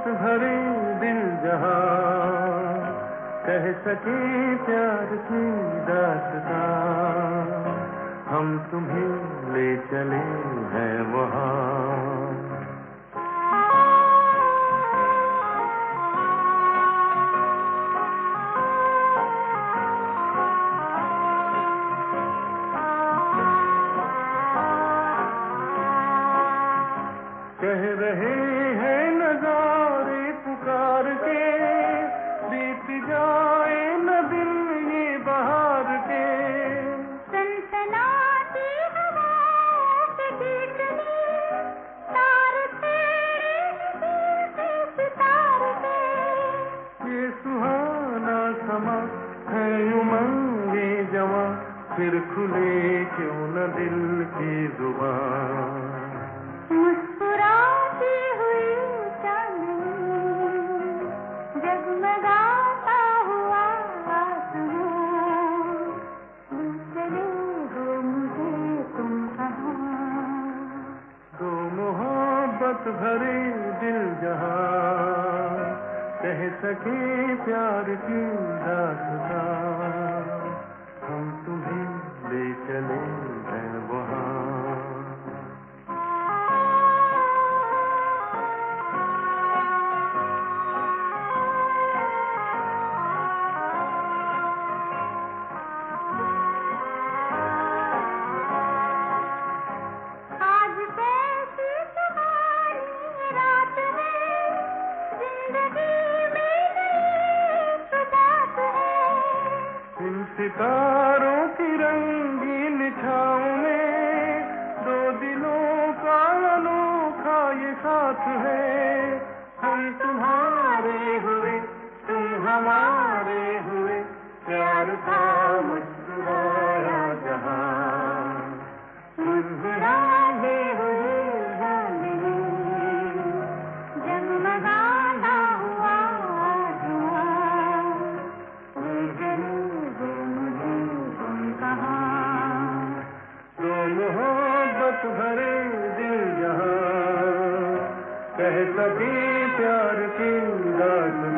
भरे दिल जहां कह सके प्यार की दास्तां, हम तुम्हें ले चले हैं वहां। कह रहे हैं नजारे पुकार के, बीत जाए न दिन ये बहार के। सनसनाती हवाओं के गीत में तार तेरे से सितार के। ये सुहाना समा है उमंगे जवां, फिर खुले क्यों न दिल की जुबान। मुस्कुराती हुई चांदनी जगमगाता हुआ आसमां, चले हो मुझे तुम कहाँ। दो मोहब्बत भरे दिल जहां कह सके प्यार की दास्तां, हम तुम्हें ले चले हैं वहां। सितारों की रंगीन छाँव में दो दिलों का अनोखा ये साथ है। हम तुम्हारे हुए तुम हमारे हुए, प्यार था मुस्कुराया जहां। मुस्कुराते हुए चांदनी जगमगाता हुआ आसमां, तो मोहब्बत भरे दिल जहां कह सके प्यार की दास्तां।